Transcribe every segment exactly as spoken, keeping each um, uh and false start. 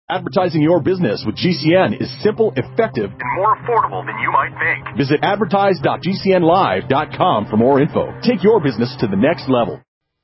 Advertising your business with G C N is simple, effective, and more affordable than you might think. Visit advertise dot g c n live dot com for more info. Take your business to the next level.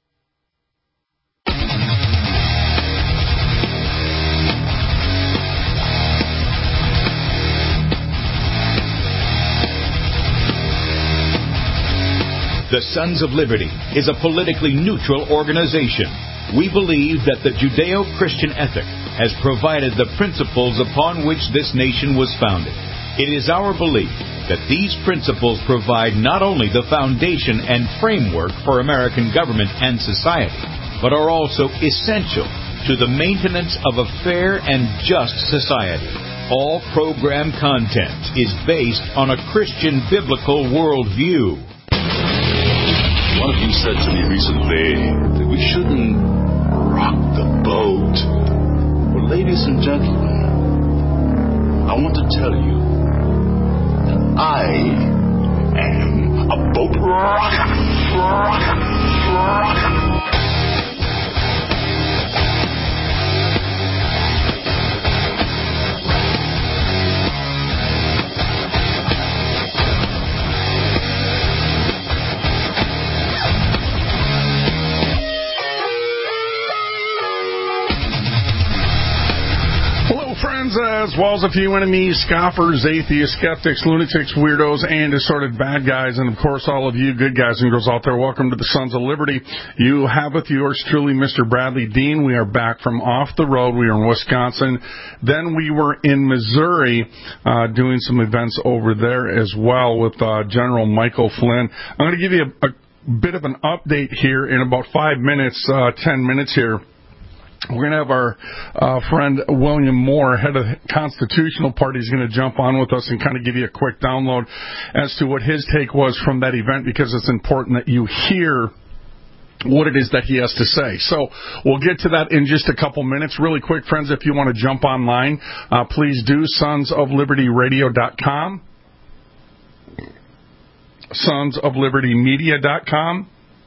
The Sons of Liberty is a politically neutral organization. We believe that the Judeo-Christian ethic has provided the principles upon which this nation was founded. It is our belief that these principles provide not only the foundation and framework for American government and society, but are also essential to the maintenance of a fair and just society. All program content is based on a Christian biblical worldview. One of you said to me recently that we shouldn't rock the boat. Well, ladies and gentlemen, I want to tell you that I am a boat rocker. Rocker. Rocker. Friends, as well as a few enemies, scoffers, atheists, skeptics, lunatics, weirdos, and assorted bad guys, and of course all of you good guys and girls out there, welcome to the Sons of Liberty. You have with yours truly Mister Bradley Dean. We are back from off the road. We are in Wisconsin. Then we were in Missouri uh, doing some events over there as well with uh, General Michael Flynn. I'm going to give you a, a bit of an update here in about five minutes, uh, ten minutes here. We're going to have our uh, friend William Moore, head of the Constitutional Party, is going to jump on with us and kind of give you a quick download as to what his take was from that event, because it's important that you hear what it is that he has to say. So we'll get to that in just a couple minutes. Really quick, friends, if you want to jump online, uh, please do sons of liberty radio dot com, sons of liberty media dot com.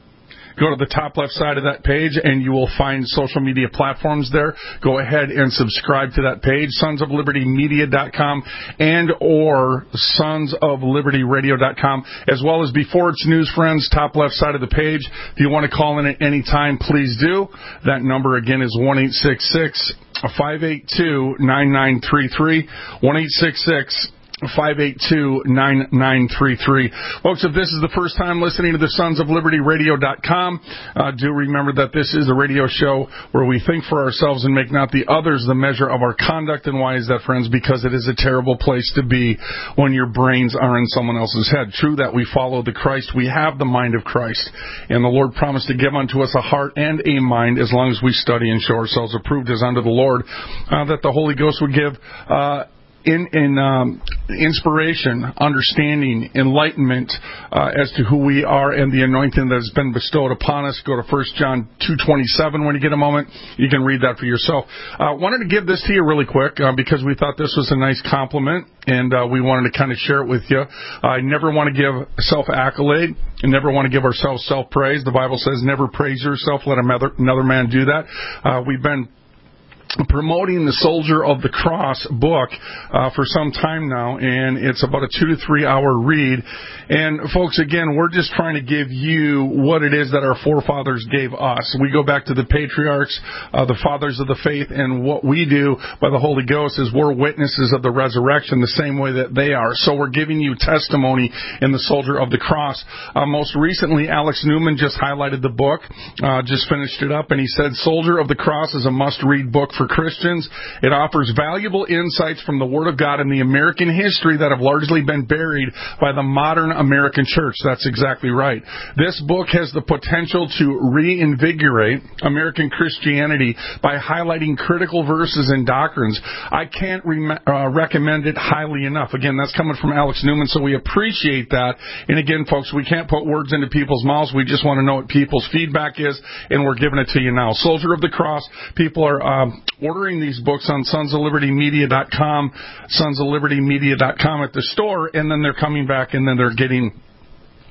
Go to the top left side of that page, and you will find social media platforms there. Go ahead and subscribe to that page, sons of liberty media dot com and or sons of liberty radio dot com, as well as Before It's News, friends, top left side of the page. If you want to call in at any time, please do. That number, again, is one eight six six, five eight two, nine nine three three, one eight six six, five eight two, nine nine three three. Folks, if this is the first time listening to the sons of liberty radio dot com, uh, do remember that this is a radio show where we think for ourselves and make not the others the measure of our conduct. And why is that, friends? Because it is a terrible place to be when your brains are in someone else's head. True that we follow the Christ. We have the mind of Christ. And the Lord promised to give unto us a heart and a mind as long as we study and show ourselves approved as unto the Lord, uh, that the Holy Ghost would give uh In, in um, inspiration, understanding, enlightenment uh, as to who we are and the anointing that has been bestowed upon us. Go to First John two twenty-seven when you get a moment. You can read that for yourself. I uh, wanted to give this to you really quick uh, because we thought this was a nice compliment, and uh, we wanted to kind of share it with you. I never want to give self-accolade and never want to give ourselves self-praise. The Bible says never praise yourself. Let another, another man do that. Uh, we've been promoting the Soldier of the Cross book uh, for some time now, and it's about a two to three hour read. And folks, again, we're just trying to give you what it is that our forefathers gave us. We go back to the patriarchs, uh, the fathers of the faith, and what we do by the Holy Ghost is we're witnesses of the resurrection the same way that they are. So we're giving you testimony in the Soldier of the Cross. Uh, most recently, Alex Newman just highlighted the book, uh, just finished it up, and he said, Soldier of the Cross is a must-read book for Christians. It offers valuable insights from the Word of God in the American history that have largely been buried by the modern American church. That's exactly right. This book has the potential to reinvigorate American Christianity by highlighting critical verses and doctrines. I can't re- uh, recommend it highly enough. Again, that's coming from Alex Newman, so we appreciate that. And again, folks, we can't put words into people's mouths. We just want to know what people's feedback is, and we're giving it to you now. Soldier of the Cross. People are um, ordering these books on sons of liberty media dot com, sons of liberty media dot com at the store, and then they're coming back and then they're getting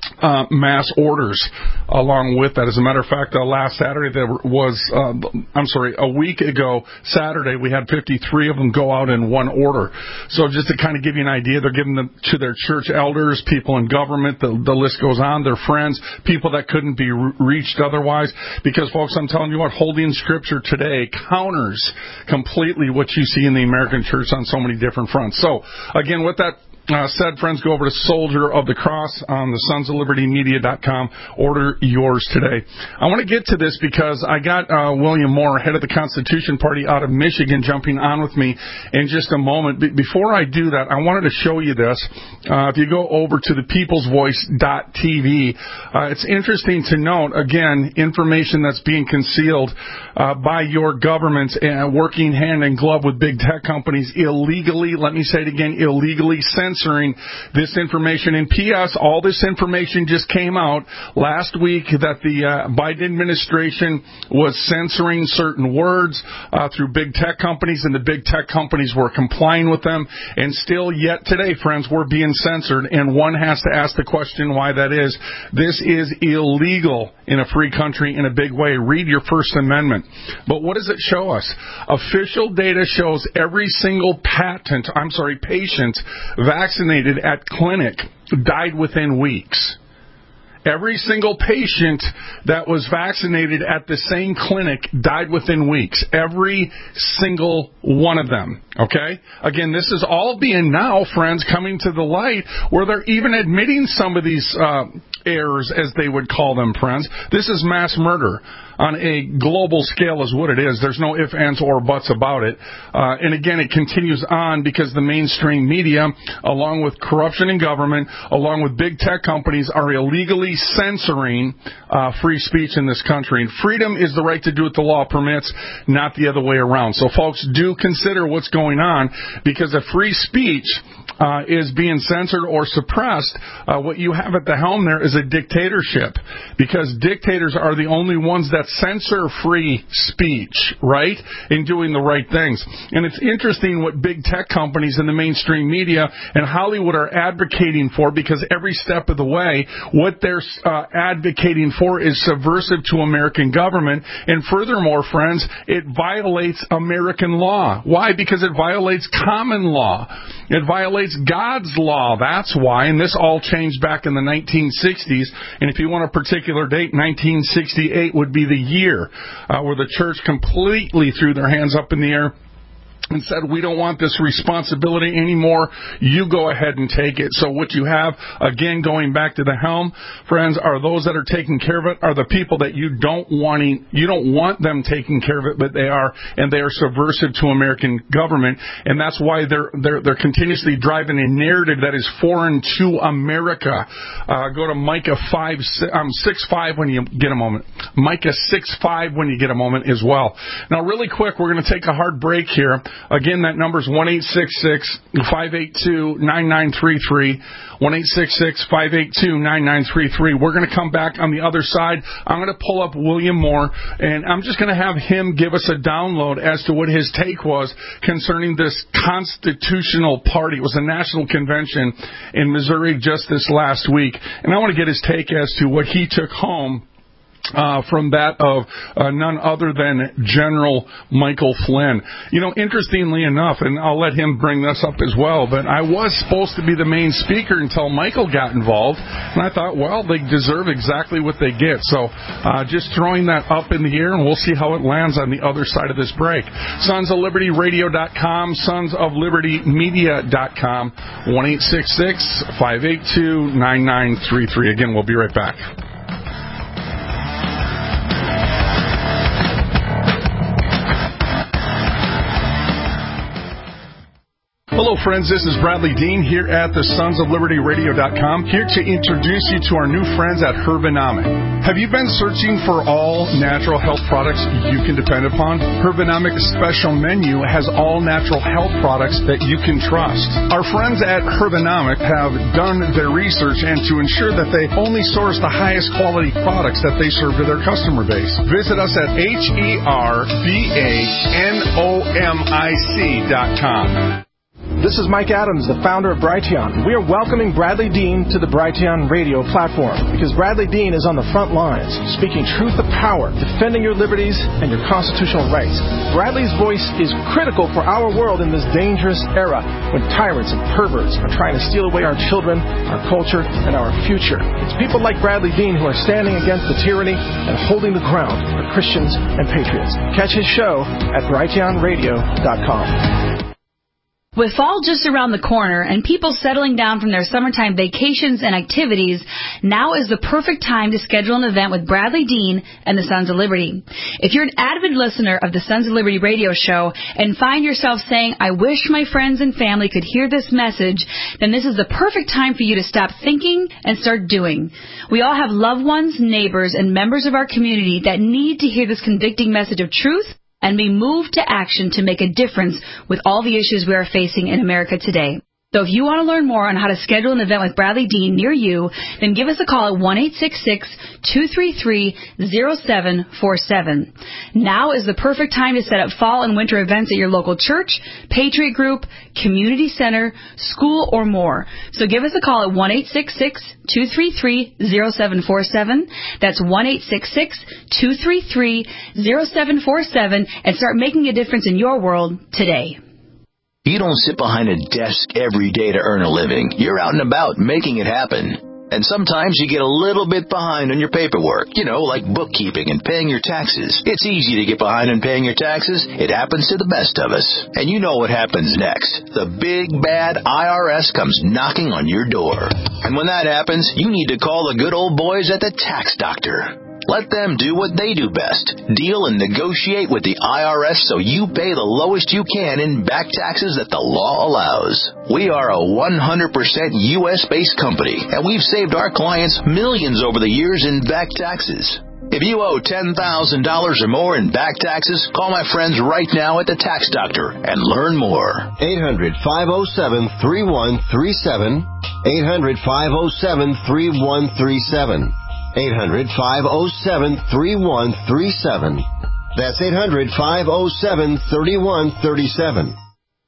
Uh, mass orders along with that. As a matter of fact, uh, last Saturday there was, uh, I'm sorry, a week ago Saturday we had fifty-three of them go out in one order. So just to kind of give you an idea, they're giving them to their church elders, people in government, the, the list goes on, their friends, people that couldn't be re- reached otherwise. Because, folks, I'm telling you what, holding Scripture today counters completely what you see in the American church on so many different fronts. So, again, with that Uh, said, friends, go over to Soldier of the Cross on the sons of liberty media dot com. Order yours today. I want to get to this because I got uh, William Moore, head of the Constitution Party out of Michigan, jumping on with me in just a moment. Be- before I do that, I wanted to show you this. Uh, if you go over to the peoples voice dot t v, uh, it's interesting to note, again, information that's being concealed uh, by your government and working hand in glove with big tech companies illegally, let me say it again, illegally censoring this information. And P S, all this information just came out last week that the uh, Biden administration was censoring certain words uh, through big tech companies, and the big tech companies were complying with them. And still yet today, friends, we're being censored, and one has to ask the question why that is. This is illegal in a free country in a big way. Read your First Amendment. But what does it show us? Official data shows every single patent, I'm sorry, patient vaccinated at clinic died within weeks. Every single patient that was vaccinated at the same clinic died within weeks. Every single one of them. Okay? Again, this is all being now, friends, coming to the light where they're even admitting some of these uh, errors, as they would call them, friends. This is mass murder on a global scale is what it is. There's no ifs, ands, or buts about it. Uh, and again, it continues on because the mainstream media, along with corruption in government, along with big tech companies, are illegally censoring uh, free speech in this country. And freedom is the right to do what the law permits, not the other way around. So, folks, do consider what's going on, because if free speech uh, is being censored or suppressed, uh, what you have at the helm there is a dictatorship, because dictators are the only ones that censor free speech, right, in doing the right things. And it's interesting what big tech companies in the mainstream media and Hollywood are advocating for, because every step of the way, what they're uh, advocating for is subversive to American government. And furthermore, friends, it violates American law. Why? Because it violates common law. It violates God's law. That's why. And this all changed back in the nineteen sixties. And if you want a particular date, nineteen sixty-eight would be the year uh, where the church completely threw their hands up in the air and said, we don't want this responsibility anymore. You go ahead and take it. So what you have, again, going back to the helm, friends, are those that are taking care of it are the people that you don't wanting, you don't want them taking care of it, but they are, and they are subversive to American government. And that's why they're they're they're continuously driving a narrative that is foreign to America. Uh, go to Micah five um six five when you get a moment. Micah six five when you get a moment as well. Now, really quick, we're going to take a hard break here. Again, that number is one eight six six, five eight two, nine nine three three, one eight six six, five eight two, nine nine three three. We're going to come back on the other side. I'm going to pull up William Moore, and I'm just going to have him give us a download as to what his take was concerning this constitutional party. It was a national convention in Missouri just this last week, and I want to get his take as to what he took home Uh, from that of uh, none other than General Michael Flynn. You know, interestingly enough, and I'll let him bring this up as well, but I was supposed to be the main speaker until Michael got involved, and I thought, well, they deserve exactly what they get. So uh, just throwing that up in the air, and we'll see how it lands on the other side of this break. Sons of Liberty Radio dot com, Sons of Liberty Media dot com, one eight six six, five eight two, nine nine three three. Again, we'll be right back. Hello, friends. This is Bradley Dean here at the Sons of Liberty Radio dot com, here to introduce you to our new friends at Herbonomic. Have you been searching for all natural health products you can depend upon? Herbonomic's special menu has all natural health products that you can trust. Our friends at Herbonomic have done their research, and to ensure that they only source the highest quality products that they serve to their customer base. Visit us at H E R B A N O M I C dot com. This is Mike Adams, the founder of Brighteon. We are welcoming Bradley Dean to the Brighteon radio platform because Bradley Dean is on the front lines, speaking truth to power, defending your liberties and your constitutional rights. Bradley's voice is critical for our world in this dangerous era when tyrants and perverts are trying to steal away our children, our culture, and our future. It's people like Bradley Dean who are standing against the tyranny and holding the ground for Christians and patriots. Catch his show at brighteon radio dot com. With fall just around the corner and people settling down from their summertime vacations and activities, now is the perfect time to schedule an event with Bradley Dean and the Sons of Liberty. If you're an avid listener of the Sons of Liberty radio show and find yourself saying, I wish my friends and family could hear this message, then this is the perfect time for you to stop thinking and start doing. We all have loved ones, neighbors, and members of our community that need to hear this convicting message of truth and be moved to action to make a difference with all the issues we are facing in America today. So if you want to learn more on how to schedule an event with Bradley Dean near you, then give us a call at one eight six six, two three three, zero seven four seven. Now is the perfect time to set up fall and winter events at your local church, patriot group, community center, school, or more. So give us a call at one eight six six, two three three, zero seven four seven. That's one eight six six, two three three, zero seven four seven and start making a difference in your world today. You don't sit behind a desk every day to earn a living. You're out and about making it happen. And sometimes you get a little bit behind on your paperwork, you know, like bookkeeping and paying your taxes. It's easy to get behind on paying your taxes. It happens to the best of us. And you know what happens next. The big, bad I R S comes knocking on your door. And when that happens, you need to call the good old boys at the Tax Doctor. Let them do what they do best. Deal and negotiate with the I R S so you pay the lowest you can in back taxes that the law allows. We are a one hundred percent U S-based company, and we've saved our clients millions over the years in back taxes. If you owe ten thousand dollars or more in back taxes, call my friends right now at the Tax Doctor and learn more. eight hundred, five oh seven, three one three seven. eight hundred, five oh seven, three one three seven. eight hundred, five oh seven, three one three seven. That's eight hundred, five oh seven, three one three seven.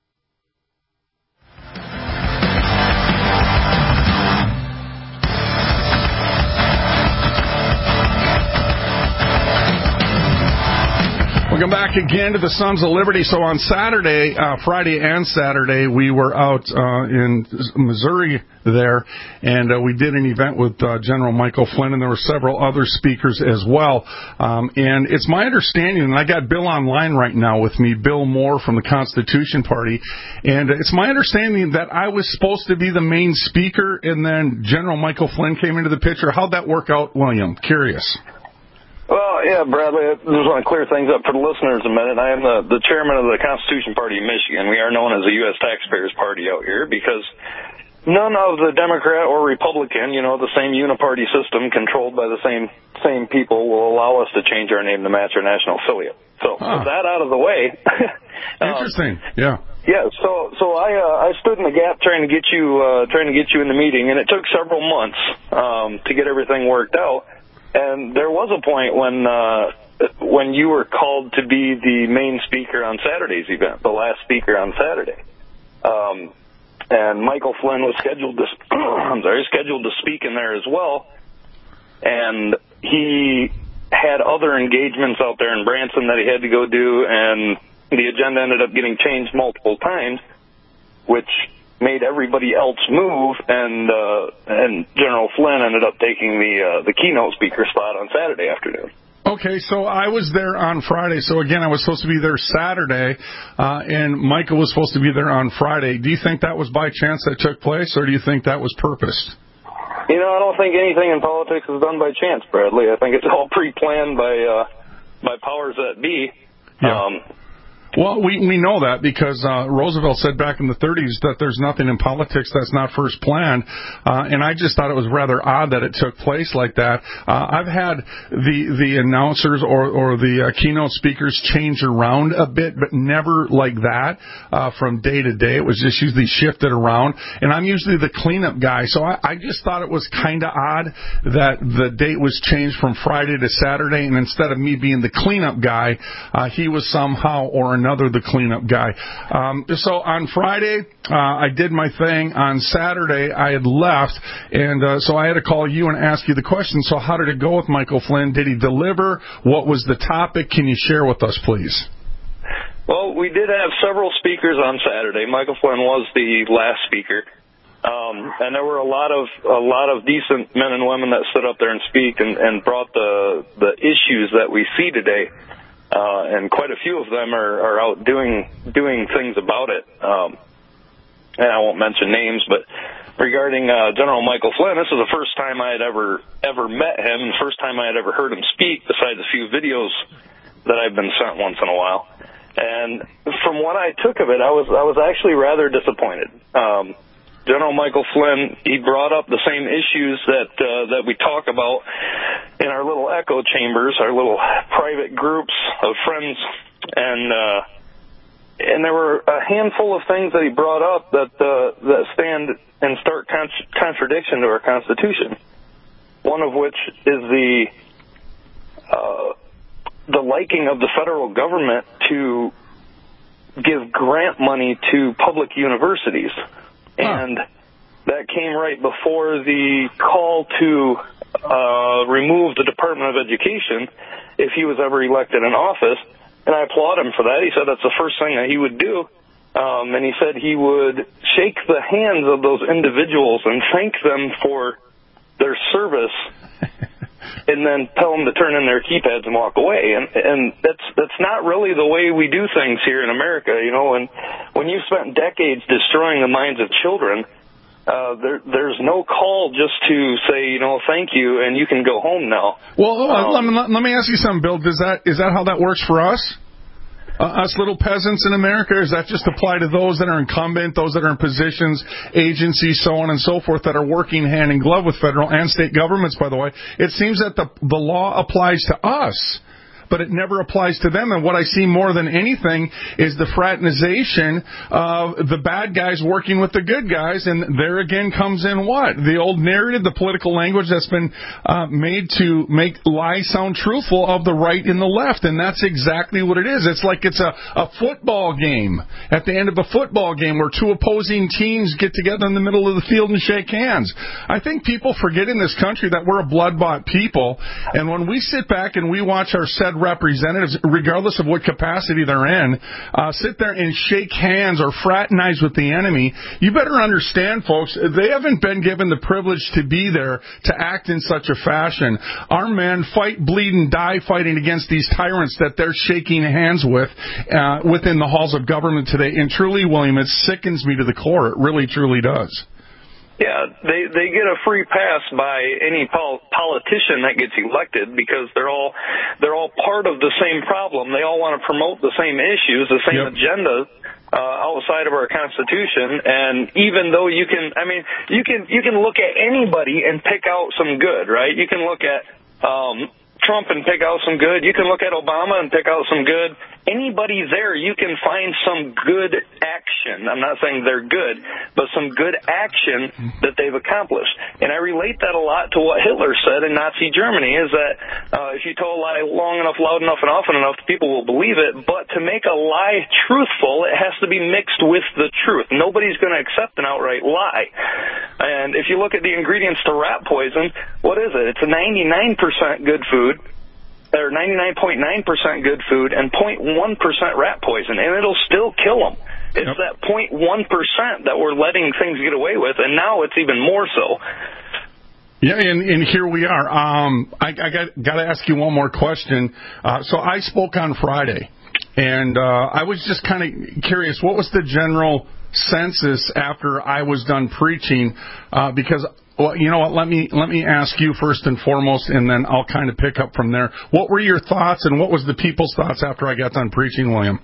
Welcome back again to the Sons of Liberty. So on Saturday, uh, Friday and Saturday, we were out uh, in Missouri there, and uh, we did an event with uh, General Michael Flynn, and there were several other speakers as well. Um, and it's my understanding, and I got Bill online right now with me, Bill Moore from the Constitution Party, and it's my understanding that I was supposed to be the main speaker, and then General Michael Flynn came into the picture. How'd that work out, William? Curious. Well, yeah, Bradley, I just want to clear things up for the listeners a minute. I am the, the chairman of the Constitution Party of Michigan. We are known as the U S Taxpayers Party out here because none of the Democrat or Republican, you know, the same uniparty system controlled by the same same people will allow us to change our name to match our national affiliate. So huh. with that out of the way. Interesting, um, yeah. Yeah, so so I uh, I stood in the gap trying to get you uh, trying to get you in the meeting, and it took several months um, to get everything worked out. And there was a point when uh, when you were called to be the main speaker on Saturday's event, the last speaker on Saturday. Um, and Michael Flynn was scheduled to I'm sorry, scheduled to speak in there as well. And he had other engagements out there in Branson that he had to go do, and the agenda ended up getting changed multiple times, which made everybody else move, and uh, and General Flynn ended up taking the uh, the keynote speaker spot on Saturday afternoon. Okay, so I was there on Friday. So again, I was supposed to be there Saturday, uh, and Michael was supposed to be there on Friday. Do you think that was by chance that took place, or do you think that was purposed? You know, I don't think anything in politics is done by chance, Bradley. I think it's all pre-planned by uh, by powers that be. Yeah. Um, Well, we we know that because uh, Roosevelt said back in the thirties that there's nothing in politics that's not first planned, uh, and I just thought it was rather odd that it took place like that. Uh, I've had the the announcers or or the uh, keynote speakers change around a bit, but never like that uh, from day to day. It was just usually shifted around, and I'm usually the cleanup guy, so I, I just thought it was kind of odd that the date was changed from Friday to Saturday, and instead of me being the cleanup guy, uh, he was somehow or another another the cleanup guy. Um, so on Friday, uh, I did my thing. On Saturday, I had left, and uh, so I had to call you and ask you the question. So how did it go with Michael Flynn? Did he deliver? What was the topic? Can you share with us, please? Well, we did have several speakers on Saturday. Michael Flynn was the last speaker. Um, and there were a lot of a lot of decent men and women that stood up there and speak and, and brought the the issues that we see today. Uh, and quite a few of them are, are out doing doing things about it. Um, and I won't mention names, but regarding uh, General Michael Flynn, this is the first time I had ever ever met him, and the first time I had ever heard him speak, besides a few videos that I've been sent once in a while. And from what I took of it, I was I was actually rather disappointed. Um, General Michael Flynn, he brought up the same issues that uh, that we talk about in our little echo chambers, our little private groups of friends, and uh, and there were a handful of things that he brought up that uh, that stand in stark con- contradiction to our Constitution. One of which is the uh, the liking of the federal government to give grant money to public universities. Huh. And that came right before the call to uh, remove the Department of Education if he was ever elected in office. And I applaud him for that. He said that's the first thing that he would do. Um, and he said he would shake the hands of those individuals and thank them for their service and then tell them to turn in their keypads and walk away. And and that's that's not really the way we do things here in America, you know. And when you've spent decades destroying the minds of children, uh, there there's no call just to say, you know, thank you, and you can go home now. Well, um, let, me, let me ask you something, Bill. Does that is that how that works for us? Uh, us little peasants in America, or does that just apply to those that are incumbent, those that are in positions, agencies, so on and so forth, that are working hand in glove with federal and state governments, by the way? It seems that the the law applies to us, but it never applies to them. And what I see more than anything is the fraternization of the bad guys working with the good guys. And there again comes in what? The old narrative, the political language that's been uh, made to make lies sound truthful of the right and the left. And that's exactly what it is. It's like it's a, a football game. At the end of a football game where two opposing teams get together in the middle of the field and shake hands. I think people forget in this country that we're a blood-bought people. And when we sit back and we watch our said representatives, regardless of what capacity they're in, uh, sit there and shake hands or fraternize with the enemy, you better understand, folks, they haven't been given the privilege to be there to act in such a fashion. Our men fight, bleed, and die fighting against these tyrants that they're shaking hands with uh, within the halls of government today. And truly, William, it sickens me to the core. It really, truly does. Yeah, they they get a free pass by any pol- politician that gets elected because they're all they're all part of the same problem. They all want to promote the same issues, the same yep. agenda uh, outside of our Constitution. And even though you can, I mean, you can you can look at anybody and pick out some good, right? You can look at um, Trump and pick out some good. You can look at Obama and pick out some good. Anybody there, you can find some good action. I'm not saying they're good, but some good action that they've accomplished. And I relate that a lot to what Hitler said in Nazi Germany, is that uh, if you tell a lie long enough, loud enough, and often enough, people will believe it. But to make a lie truthful, it has to be mixed with the truth. Nobody's going to accept an outright lie. And if you look at the ingredients to rat poison, what is it? It's a ninety-nine percent good food, or ninety-nine point nine percent good food, and zero point one percent rat poison, and it'll still kill them. It's yep. that zero point one percent that we're letting things get away with, and now it's even more so. Yeah, and, and here we are. Um, I, I got, got to ask you one more question. Uh, so I spoke on Friday, and uh, I was just kind of curious, what was the general census after I was done preaching? Uh, because Well, you know what? Let me let me ask you first and foremost, and then I'll kind of pick up from there. What were your thoughts, and what was the people's thoughts after I got done preaching, William?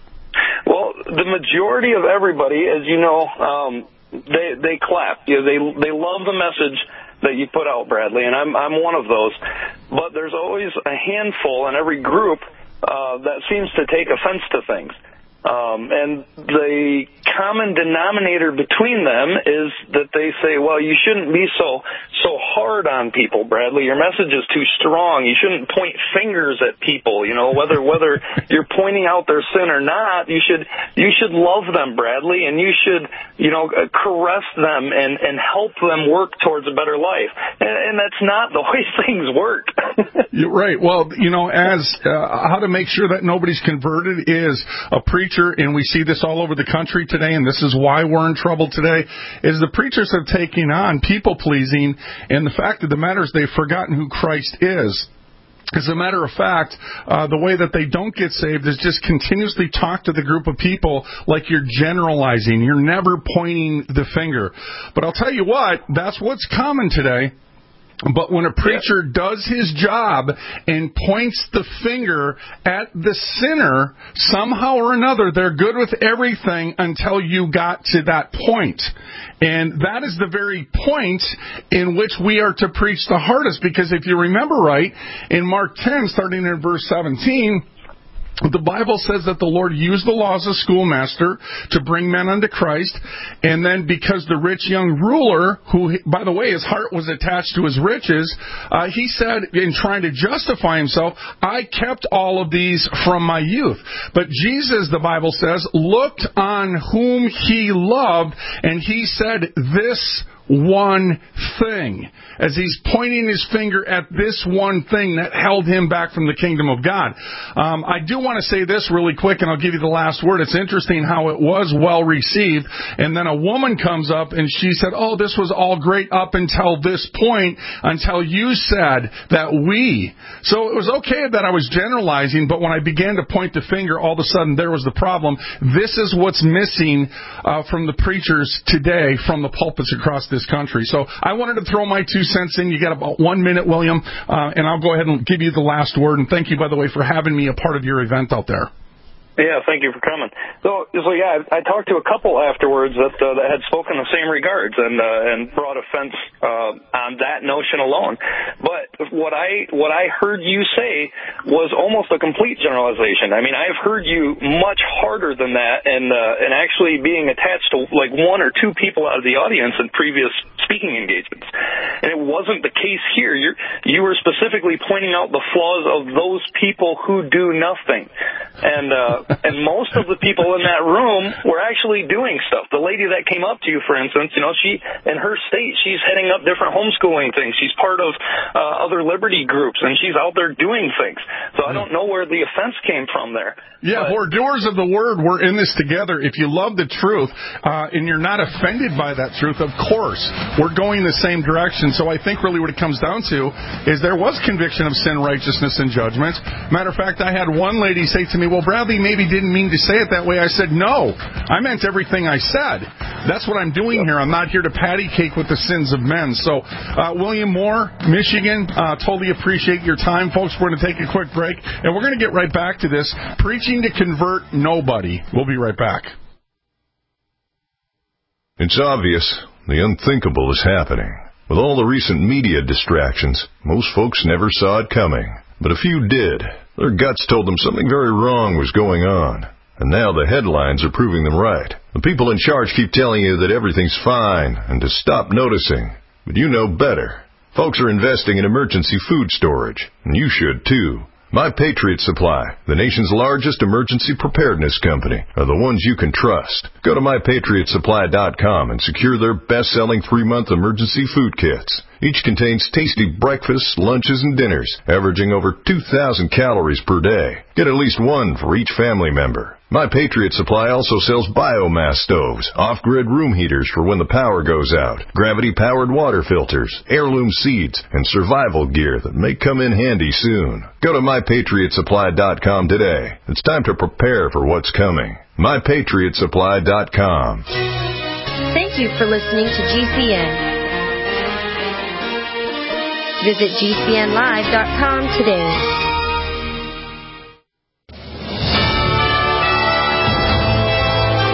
Well, the majority of everybody, as you know, um, they they clap. You know, they they love the message that you put out, Bradley, and I'm I'm one of those. But there's always a handful in every group uh, that seems to take offense to things. Um, and the common denominator between them is that they say, well, you shouldn't be so so hard on people, Bradley. Your message is too strong. You shouldn't point fingers at people, you know, whether whether you're pointing out their sin or not. You should you should love them, Bradley, and you should, you know, caress them and, and help them work towards a better life. And, and that's not the way things work. You're right. Well, you know, as uh, how to make sure that nobody's converted is a preacher, and we see this all over the country today, and this is why we're in trouble today, is the preachers have taken on people-pleasing, and the fact of the matter is they've forgotten who Christ is. As a matter of fact, uh, the way that they don't get saved is just continuously talk to the group of people like you're generalizing. You're never pointing the finger. But I'll tell you what, that's what's common today. But when a preacher does his job and points the finger at the sinner, somehow or another, they're good with everything until you got to that point. And that is the very point in which we are to preach the hardest. Because if you remember right, in Mark ten, starting in verse seventeen, the Bible says that the Lord used the law as a schoolmaster to bring men unto Christ, and then because the rich young ruler, who, by the way, his heart was attached to his riches, uh, he said, in trying to justify himself, I kept all of these from my youth. But Jesus, the Bible says, looked on whom he loved, and he said, this one thing, as he's pointing his finger at this one thing that held him back from the kingdom of God. Um, I do want to say this really quick, and I'll give you the last word. It's interesting how it was well received, and then a woman comes up and she said, oh, this was all great up until this point, until you said that we. So it was okay that I was generalizing, but when I began to point the finger, all of a sudden there was the problem. This is what's missing uh, from the preachers today, from the pulpits across the this country. So I wanted to throw my two cents in. You got about one minute, William, uh, and I'll go ahead and give you the last word. And thank you, by the way, for having me a part of your event out there. Yeah, thank you for coming. So, so yeah, I, I talked to a couple afterwards that uh, that had spoken the same regards and uh, and brought offense uh, on that notion alone. But what I what I heard you say was almost a complete generalization. I mean, I've heard you much harder than that, and uh, and actually being attached to like one or two people out of the audience in previous speaking engagements. And it wasn't the case here. You you were specifically pointing out the flaws of those people who do nothing, and. Uh, And most of the people in that room were actually doing stuff. The lady that came up to you, for instance, you know, she, in her state, she's heading up different homeschooling things. She's part of uh, other liberty groups, and she's out there doing things. So I don't know where the offense came from there. Yeah, we're doers of the word. We're in this together. If you love the truth uh, and you're not offended by that truth, of course, we're going the same direction. So I think really what it comes down to is there was conviction of sin, righteousness, and judgment. Matter of fact, I had one lady say to me, well, Bradley maybe didn't mean to say it that way. I said, no, I meant everything I said. That's what I'm doing here. I'm not here to patty cake with the sins of men. So, uh, William Moore, Michigan, uh, totally appreciate your time. Folks, we're going to take a quick break, and we're going to get right back to this. Preaching to convert nobody. We'll be right back. It's obvious the unthinkable is happening. With all the recent media distractions, most folks never saw it coming. But a few did. Their guts told them something very wrong was going on. And now the headlines are proving them right. The people in charge keep telling you that everything's fine and to stop noticing. But you know better. Folks are investing in emergency food storage, and you should too. My Patriot Supply, the nation's largest emergency preparedness company, are the ones you can trust. Go to my patriot supply dot com and secure their best-selling three-month emergency food kits. Each contains tasty breakfasts, lunches, and dinners, averaging over two thousand calories per day. Get at least one for each family member. My Patriot Supply also sells biomass stoves, off-grid room heaters for when the power goes out, gravity-powered water filters, heirloom seeds, and survival gear that may come in handy soon. Go to my patriot supply dot com today. It's time to prepare for what's coming. my patriot supply dot com. Thank you for listening to G C N. Visit G C N live dot com today. U S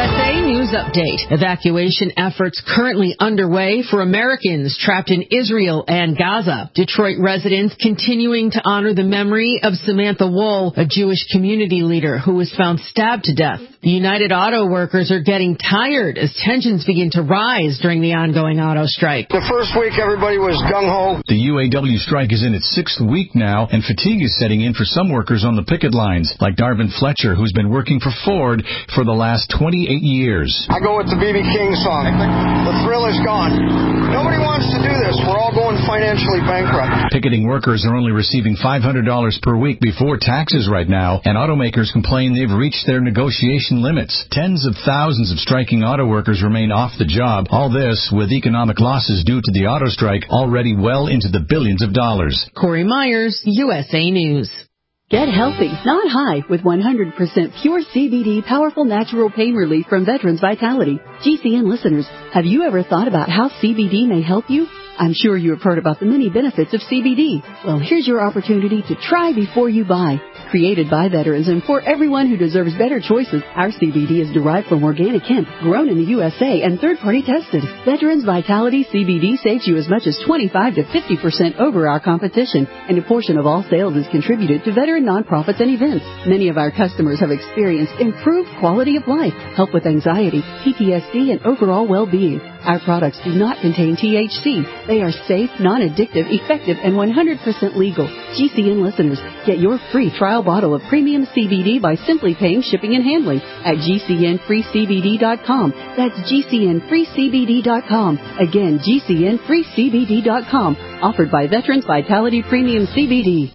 S A News Update. Evacuation efforts currently underway for Americans trapped in Israel and Gaza. Detroit residents continuing to honor the memory of Samantha Woll, a Jewish community leader who was found stabbed to death. The United Auto Workers are getting tired as tensions begin to rise during the ongoing auto strike. The first week everybody was gung-ho. The U A W strike is in its sixth week now, and fatigue is setting in for some workers on the picket lines, like Darvin Fletcher, who's been working for Ford for the last twenty-eight years. I go with the B B King song. The thrill is gone. Nobody wants to do this. We're all going financially bankrupt. Picketing workers are only receiving five hundred dollars per week before taxes right now, and automakers complain they've reached their negotiation limits. Tens of thousands of striking auto workers remain off the job. All this with economic losses due to the auto strike already well into the billions of dollars. Corey Myers, U S A News. Get healthy, not high, with one hundred percent pure C B D powerful natural pain relief from Veterans Vitality. G C N listeners, have you ever thought about how C B D may help you? I'm sure you have heard about the many benefits of C B D. Well, here's your opportunity to try before you buy. Created by veterans and for everyone who deserves better choices, our C B D is derived from organic hemp, grown in the U S A and third-party tested. Veterans Vitality C B D saves you as much as twenty-five to fifty percent over our competition, and a portion of all sales is contributed to veteran nonprofits and events. Many of our customers have experienced improved quality of life, help with anxiety, P T S D, and overall well-being. Our products do not contain T H C. They are safe, non-addictive, effective, and one hundred percent legal. G C N listeners, get your free trial bottle of premium C B D by simply paying shipping and handling at G C N free C B D dot com. That's G C N free C B D dot com. Again, G C N free C B D dot com. Offered by Veterans Vitality Premium C B D.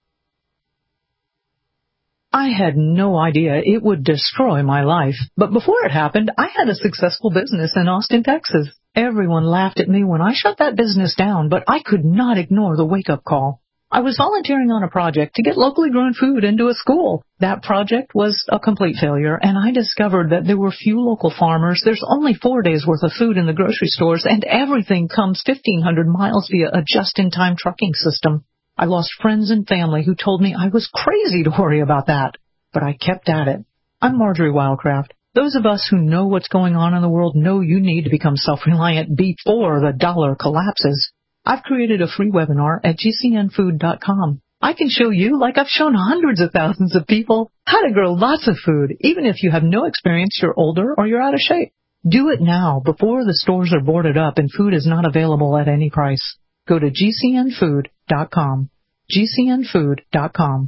I had no idea it would destroy my life. But before it happened, I had a successful business in Austin, Texas. Everyone laughed at me when I shut that business down, but I could not ignore the wake-up call. I was volunteering on a project to get locally grown food into a school. That project was a complete failure, and I discovered that there were few local farmers. There's only four days' worth of food in the grocery stores, and everything comes fifteen hundred miles via a just-in-time trucking system. I lost friends and family who told me I was crazy to worry about that, but I kept at it. I'm Marjorie Wildcraft. Those of us who know what's going on in the world know you need to become self-reliant before the dollar collapses. I've created a free webinar at G C N food dot com. I can show you, like I've shown hundreds of thousands of people, how to grow lots of food, even if you have no experience, you're older, or you're out of shape. Do it now before the stores are boarded up and food is not available at any price. Go to G C N food dot com. G C N food dot com.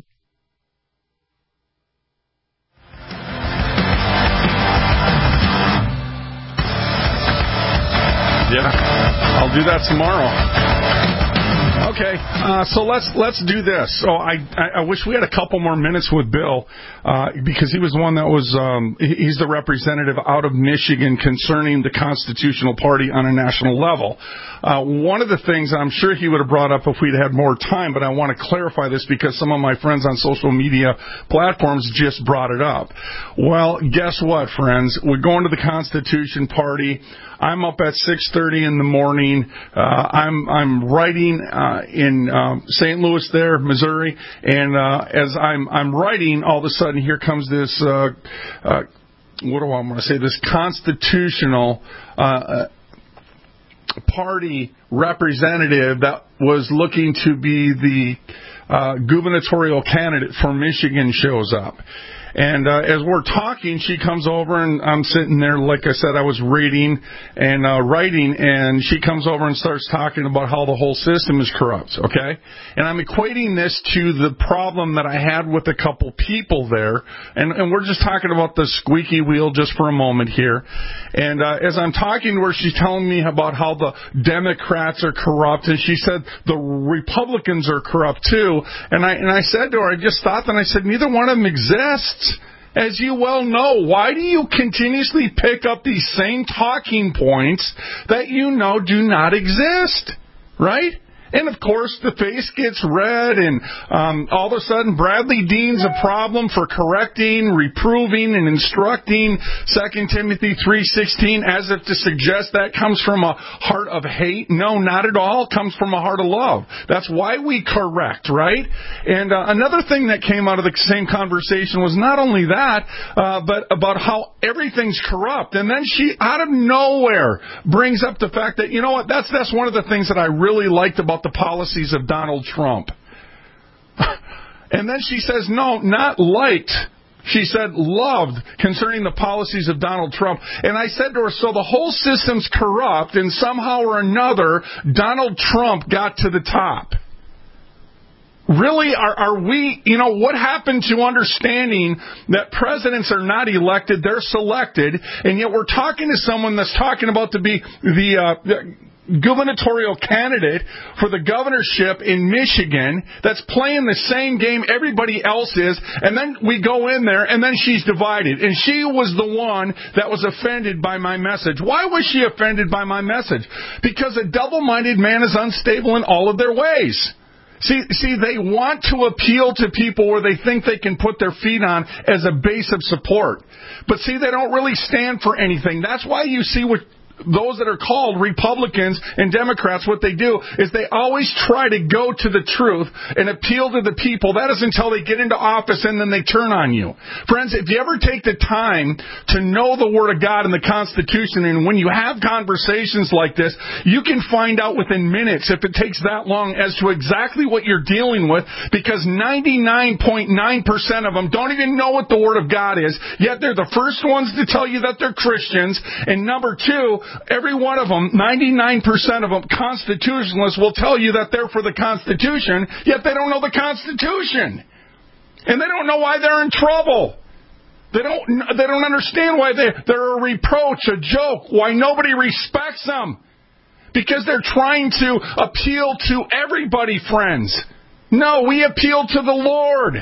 Yeah, I'll do that tomorrow. Okay, uh, so let's let's do this. So I, I I wish we had a couple more minutes with Bill uh, because he was the one that was um, he's the representative out of Michigan concerning the Constitutional Party on a national level. Uh, one of the things I'm sure he would have brought up if we'd had more time, but I want to clarify this because some of my friends on social media platforms just brought it up. Well, guess what, friends? We're going to the Constitution Party. I'm up at six thirty in the morning. Uh, I'm I'm writing uh, in uh, Saint Louis, there, Missouri, and uh, as I'm I'm writing, all of a sudden here comes this. Uh, uh, what do I want to say? This constitutional uh, party representative that was looking to be the uh, gubernatorial candidate for Michigan shows up. And uh, as we're talking, she comes over, and I'm sitting there, like I said, I was reading and uh, writing, and she comes over and starts talking about how the whole system is corrupt, okay? And I'm equating this to the problem that I had with a couple people there, and, and we're just talking about the squeaky wheel just for a moment here. And uh, as I'm talking to her, she's telling me about how the Democrats are corrupt, and she said the Republicans are corrupt too. And I and I said to her, I just stopped and I said, neither one of them exists. As you well know, why do you continuously pick up these same talking points that you know do not exist, right? And, of course, the face gets red, and um, all of a sudden Bradley Dean's a problem for correcting, reproving, and instructing. Second Timothy three sixteen, as if to suggest that comes from a heart of hate. No, not at all. It comes from a heart of love. That's why we correct, right? And uh, another thing that came out of the same conversation was not only that, uh, but about how everything's corrupt. And then she, out of nowhere, brings up the fact that, you know what, that's that's one of the things that I really liked about the policies of Donald Trump. And then she says, no, not liked. She said loved concerning the policies of Donald Trump. And I said to her, so the whole system's corrupt, and somehow or another, Donald Trump got to the top. Really, are, are we, you know, what happened to understanding that presidents are not elected, they're selected, and yet we're talking to someone that's talking about to be the, uh, the gubernatorial candidate for the governorship in Michigan that's playing the same game everybody else is, and then we go in there, and then she's divided. And she was the one that was offended by my message. Why was she offended by my message? Because a double-minded man is unstable in all of their ways. See, see, they want to appeal to people where they think they can put their feet on as a base of support. But see, they don't really stand for anything. That's why you see what those that are called Republicans and Democrats, what they do is they always try to go to the truth and appeal to the people. That is until they get into office and then they turn on you. Friends, if you ever take the time to know the Word of God and the Constitution, and when you have conversations like this, you can find out within minutes, if it takes that long, as to exactly what you're dealing with, because ninety-nine point nine percent of them don't even know what the Word of God is, yet they're the first ones to tell you that they're Christians. And number two, every one of them, ninety-nine percent of them, constitutionalists, will tell you that they're for the Constitution, yet they don't know the Constitution. And they don't know why they're in trouble. They don't, they don't understand why they, they're a reproach, a joke, why nobody respects them. Because they're trying to appeal to everybody, friends. No, we appeal to the Lord.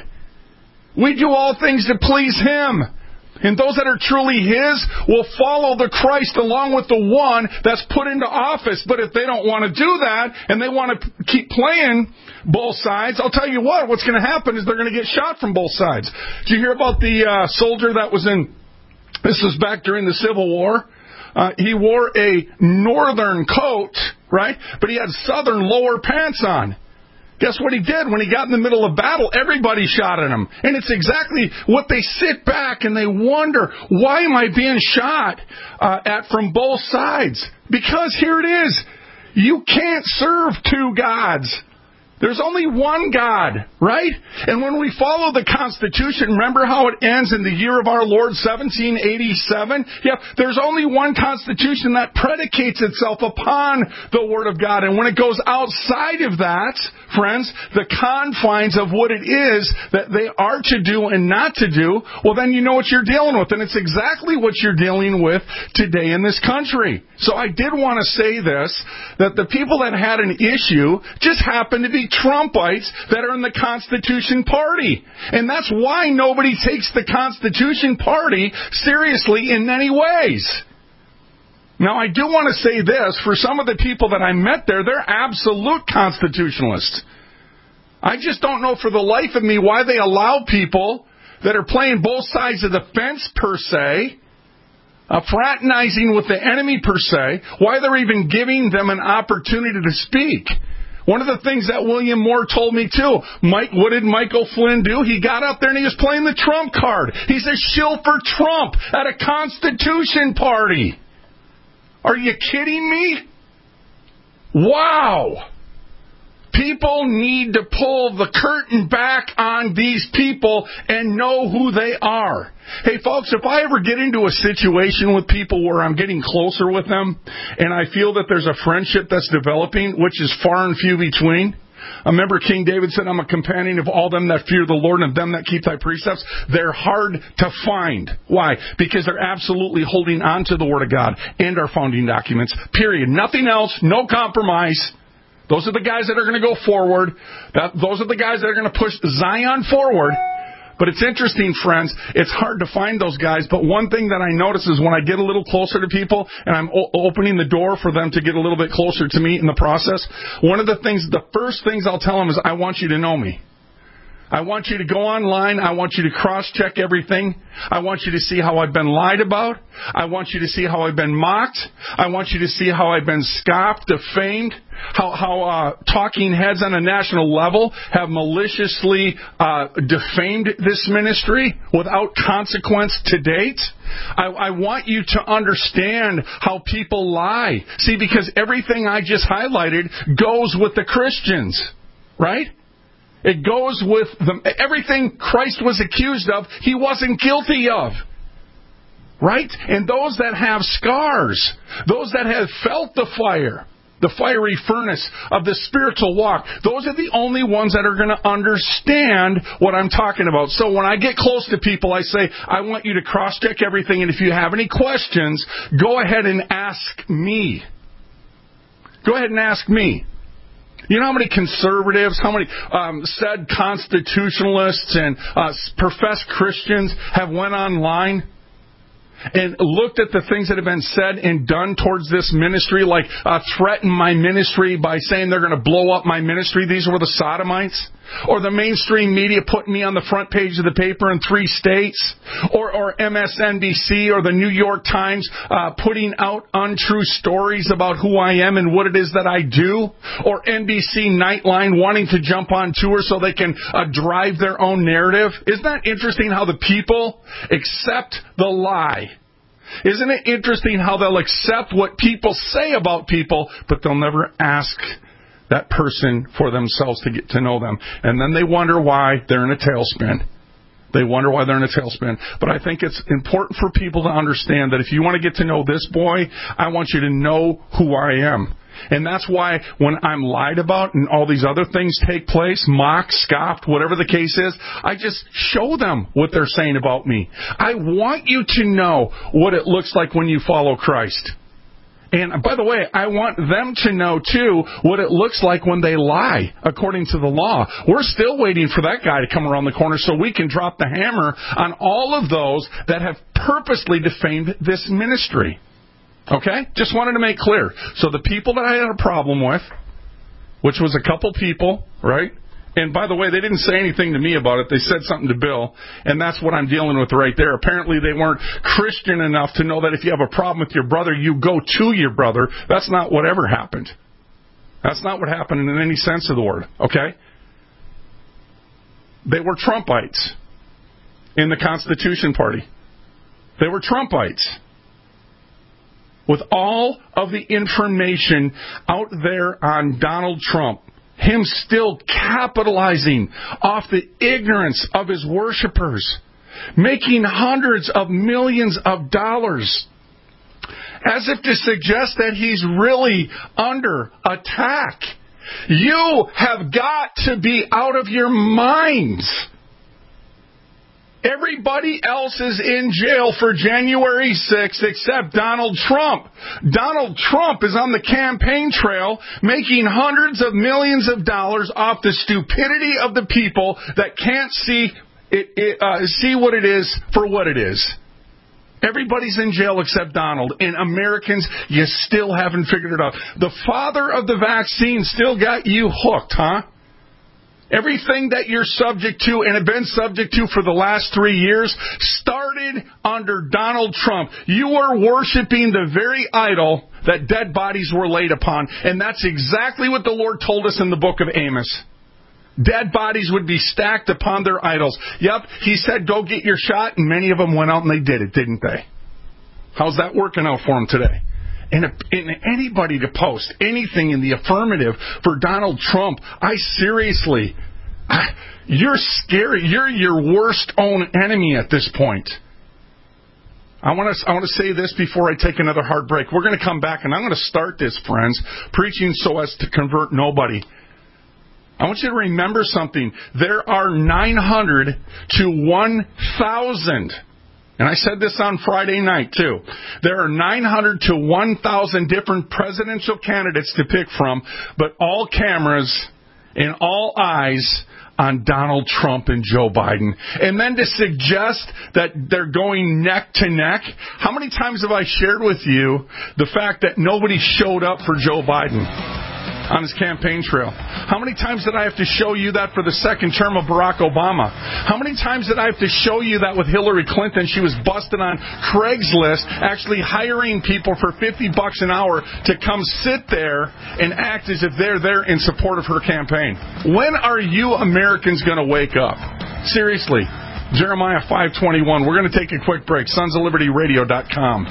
We do all things to please Him. And those that are truly His will follow the Christ along with the one that's put into office. But if they don't want to do that, and they want to keep playing both sides, I'll tell you what, what's going to happen is they're going to get shot from both sides. Did you hear about the uh, soldier that was in, this was back during the Civil War? Uh, he wore a northern coat, right? But he had southern lower pants on. Guess what he did? When he got in the middle of battle, everybody shot at him. And it's exactly what they sit back and they wonder, why am I being shot uh, at from both sides? Because here it is. You can't serve two gods. There's only one God, right? And when we follow the Constitution, remember how it ends in the year of our Lord, seventeen eighty-seven? Yeah, there's only one Constitution that predicates itself upon the Word of God. And when it goes outside of that, friends, the confines of what it is that they are to do and not to do, well, then you know what you're dealing with. And it's exactly what you're dealing with today in this country. So I did want to say this, that the people that had an issue just happen to be Trumpites that are in the Constitution Party. And that's why nobody takes the Constitution Party seriously in many ways. Now, I do want to say this. For some of the people that I met there, they're absolute constitutionalists. I just don't know for the life of me why they allow people that are playing both sides of the fence, per se, uh, fraternizing with the enemy, per se, why they're even giving them an opportunity to speak. One of the things that William Moore told me, too, Mike, what did Michael Flynn do? He got up there and he was playing the Trump card. He's a shill for Trump at a Constitution party. Are you kidding me? Wow. People need to pull the curtain back on these people and know who they are. Hey, folks, if I ever get into a situation with people where I'm getting closer with them and I feel that there's a friendship that's developing, which is far and few between, I remember King David said, I'm a companion of all them that fear the Lord and them that keep thy precepts. They're hard to find. Why? Because they're absolutely holding on to the Word of God and our founding documents, period. Nothing else, no compromise. Those are the guys that are going to go forward. That, those are the guys that are going to push Zion forward. But it's interesting, friends. It's hard to find those guys. But one thing that I notice is when I get a little closer to people and I'm o- opening the door for them to get a little bit closer to me in the process, one of the things, the first things I'll tell them is, I want you to know me. I want you to go online. I want you to cross-check everything. I want you to see how I've been lied about. I want you to see how I've been mocked. I want you to see how I've been scoffed, defamed, how, how uh, talking heads on a national level have maliciously uh, defamed this ministry without consequence to date. I, I want you to understand how people lie. See, because everything I just highlighted goes with the Christians, right? It goes with the, everything Christ was accused of, he wasn't guilty of. Right? And those that have scars, those that have felt the fire, the fiery furnace of the spiritual walk, those are the only ones that are going to understand what I'm talking about. So when I get close to people, I say, I want you to cross-check everything, and if you have any questions, go ahead and ask me. Go ahead and ask me. You know how many conservatives, how many um, said constitutionalists and uh, professed Christians have went online and looked at the things that have been said and done towards this ministry, like uh, threaten my ministry by saying they're going to blow up my ministry? These were the sodomites. Or the mainstream media putting me on the front page of the paper in three states. Or, or M S N B C or the New York Times uh, putting out untrue stories about who I am and what it is that I do. Or N B C Nightline wanting to jump on tour so they can uh, drive their own narrative. Isn't that interesting how the people accept the lie? Isn't it interesting how they'll accept what people say about people, but they'll never ask that person for themselves to get to know them. And then they wonder why they're in a tailspin. They wonder why they're in a tailspin. But I think it's important for people to understand that if you want to get to know this boy, I want you to know who I am. And that's why when I'm lied about and all these other things take place, mocked, scoffed, whatever the case is, I just show them what they're saying about me. I want you to know what it looks like when you follow Christ. And by the way, I want them to know, too, what it looks like when they lie, according to the law. We're still waiting for that guy to come around the corner so we can drop the hammer on all of those that have purposely defamed this ministry. Okay? Just wanted to make clear. So the people that I had a problem with, which was a couple people, right? And by the way, they didn't say anything to me about it. They said something to Bill, and that's what I'm dealing with right there. Apparently they weren't Christian enough to know that if you have a problem with your brother, you go to your brother. That's not what ever happened. That's not what happened in any sense of the word, okay? They were Trumpites in the Constitution Party. They were Trumpites. With all of the information out there on Donald Trump, him still capitalizing off the ignorance of his worshipers, making hundreds of millions of dollars, as if to suggest that he's really under attack. You have got to be out of your minds. Everybody else is in jail for January sixth except Donald Trump. Donald Trump is on the campaign trail making hundreds of millions of dollars off the stupidity of the people that can't see it, it, uh, see what it is for what it is. Everybody's in jail except Donald. And Americans, you still haven't figured it out. The father of the vaccine still got you hooked, huh? Everything that you're subject to and have been subject to for the last three years started under Donald Trump. You are worshiping the very idol that dead bodies were laid upon. And that's exactly what the Lord told us in the book of Amos. Dead bodies would be stacked upon their idols. Yep, he said, go get your shot, and many of them went out and they did it, didn't they? How's that working out for them today? And, and anybody to post anything in the affirmative for Donald Trump, I seriously, I, you're scary. You're your worst own enemy at this point. I want to I want to say this before I take another hard break. We're going to come back, and I'm going to start this, friends, preaching so as to convert nobody. I want you to remember something. There are nine hundred to one thousand. And I said this on Friday night, too. There are nine hundred to one thousand different presidential candidates to pick from, but all cameras and all eyes on Donald Trump and Joe Biden. And then to suggest that they're going neck to neck. How many times have I shared with you the fact that nobody showed up for Joe Biden on his campaign trail? How many times did I have to show you that for the second term of Barack Obama? How many times did I have to show you that with Hillary Clinton? She was busted on Craigslist, actually hiring people for fifty bucks an hour to come sit there and act as if they're there in support of her campaign. When are you Americans going to wake up? Seriously. Jeremiah five twenty-one. We're going to take a quick break. sons of liberty radio dot com.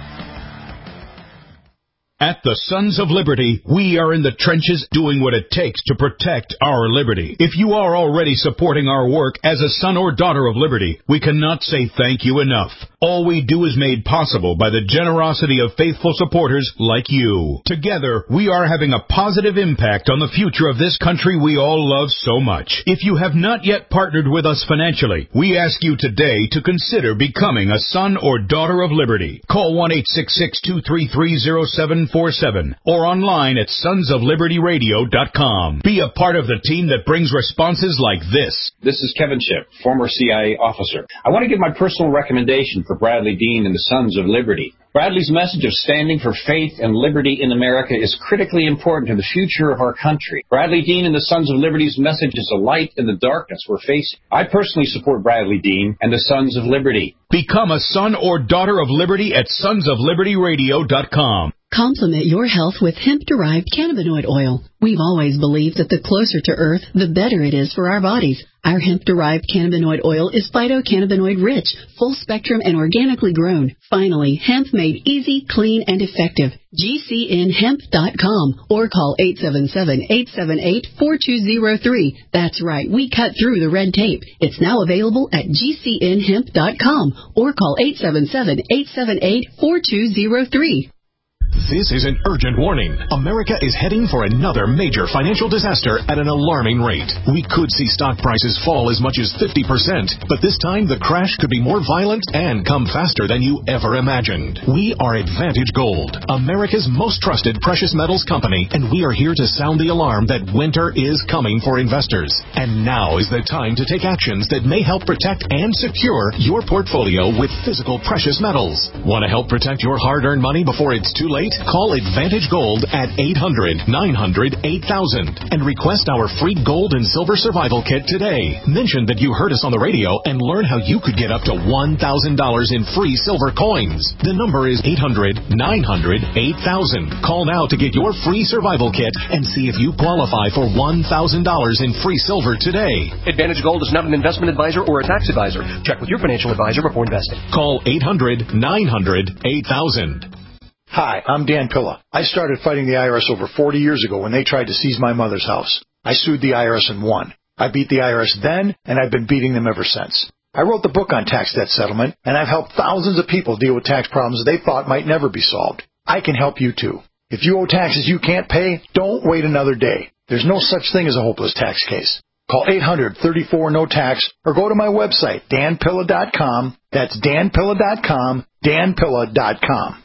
At the Sons of Liberty, we are in the trenches doing what it takes to protect our liberty. If you are already supporting our work as a son or daughter of liberty, we cannot say thank you enough. All we do is made possible by the generosity of faithful supporters like you. Together, we are having a positive impact on the future of this country we all love so much. If you have not yet partnered with us financially, we ask you today to consider becoming a son or daughter of liberty. Call one eight six six, two three three, zero seven four seven or online at sons of liberty radio dot com. Be a part of the team that brings responses like this. This is Kevin Shipp, former C I A officer. I want to give my personal recommendation for Bradley Dean and the Sons of Liberty. Bradley's message of standing for faith and liberty in America is critically important to the future of our country. Bradley Dean and the Sons of Liberty's message is a light in the darkness we're facing. I personally support Bradley Dean and the Sons of Liberty. Become a son or daughter of liberty at sons of liberty radio dot com. Complement your health with hemp-derived cannabinoid oil. We've always believed that the closer to Earth, the better it is for our bodies. Our hemp-derived cannabinoid oil is phytocannabinoid-rich, full-spectrum, and organically grown. Finally, hemp made easy, clean, and effective. G C N hemp dot com or call eight seven seven, eight seven eight, four two zero three. That's right, we cut through the red tape. It's now available at G C N hemp dot com or call eight seven seven, eight seven eight, four two zero three. This is an urgent warning. America is heading for another major financial disaster at an alarming rate. We could see stock prices fall as much as fifty percent, but this time the crash could be more violent and come faster than you ever imagined. We are Advantage Gold, America's most trusted precious metals company, and we are here to sound the alarm that winter is coming for investors. And now is the time to take actions that may help protect and secure your portfolio with physical precious metals. Want to help protect your hard-earned money before it's too late? Call Advantage Gold at eight hundred, nine hundred, eight thousand and request our free gold and silver survival kit today. Mention that you heard us on the radio and learn how you could get up to one thousand dollars in free silver coins. The number is eight hundred, nine hundred, eight thousand. Call now to get your free survival kit and see if you qualify for one thousand dollars in free silver today. Advantage Gold is not an investment advisor or a tax advisor. Check with your financial advisor before investing. Call eight hundred, nine hundred, eight thousand. Hi, I'm Dan Pilla. I started fighting the I R S over forty years ago when they tried to seize my mother's house. I sued the I R S and won. I beat the I R S then, and I've been beating them ever since. I wrote the book on tax debt settlement, and I've helped thousands of people deal with tax problems they thought might never be solved. I can help you too. If you owe taxes you can't pay, don't wait another day. There's no such thing as a hopeless tax case. Call eight hundred, thirty-four, no tax or go to my website, dan pilla dot com. That's dan pilla dot com, dan pilla dot com.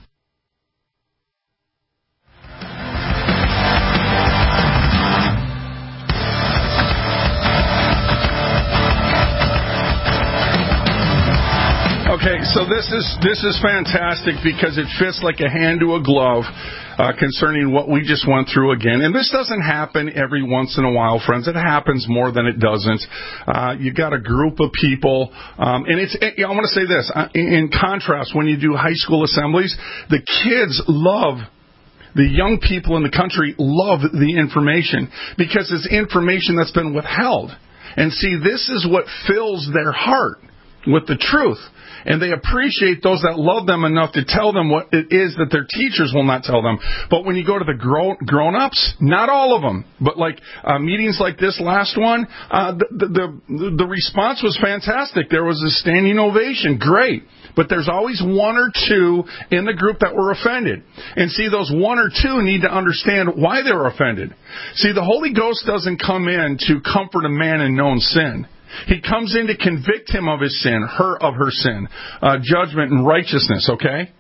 Okay, so this is this is fantastic because it fits like a hand to a glove uh, concerning what we just went through again. And this doesn't happen every once in a while, friends. It happens more than it doesn't. Uh, you got a group of people, um, and it's. I want to say this in, in contrast. When you do high school assemblies, the kids love. The young people in the country love the information because it's information that's been withheld. And see, this is what fills their heart with the truth. And they appreciate those that love them enough to tell them what it is that their teachers will not tell them. But when you go to the grown, grown-ups, not all of them, but like uh, meetings like this last one, uh, the, the, the response was fantastic. There was a standing ovation. Great. But there's always one or two in the group that were offended. And see, those one or two need to understand why they were offended. See, the Holy Ghost doesn't come in to comfort a man in known sin. He comes in to convict him of his sin, her of her sin, uh, judgment and righteousness, okay?